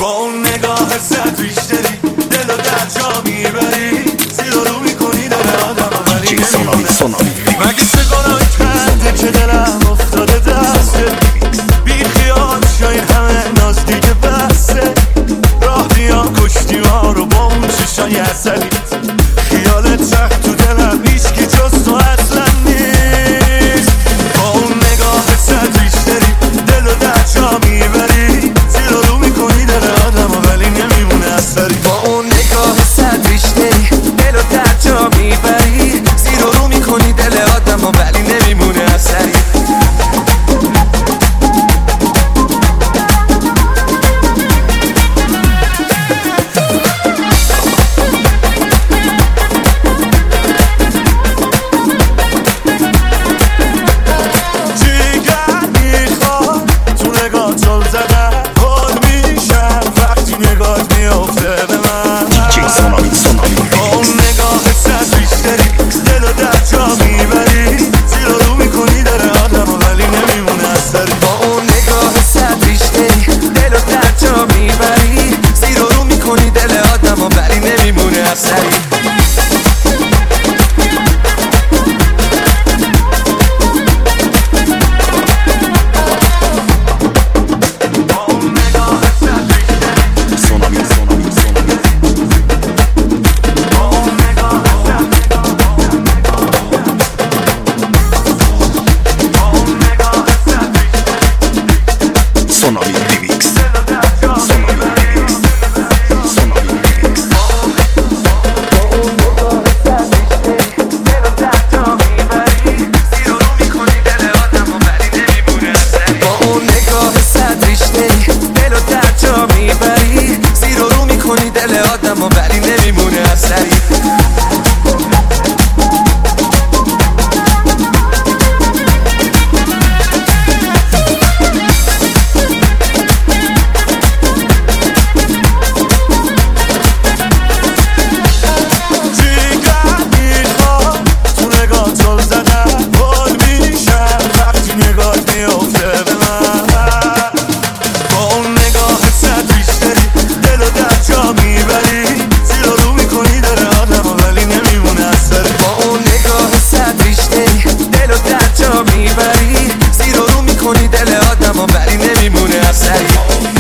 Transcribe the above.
با اون نگاه زد بیشتری دل و در جا میبری، زیر و رو میکنی دل آدم و ولی نمیمونه. مگه سگانای کنده که دلم افتاده دسته، بی خیال شای همه ناز دیگه بسته، راه بیان کشتی ها رو با اون چشای عسلی، خیالت تخت تو دلم هیچکی جز تو اصلا نیست. با اون نگاه زد بیشتری دل و در جا میبری، زیر و رو میکنی دل آدم و ولی نمیمونه اثری. با اون نگاه صد ریشتری دل و در جا میبری، زیر و رو میکنی دل آدم و ولی نمیمونه اثری. میبری، زیر و رو میکنی دل آدم و ولی نمیمونه اثری.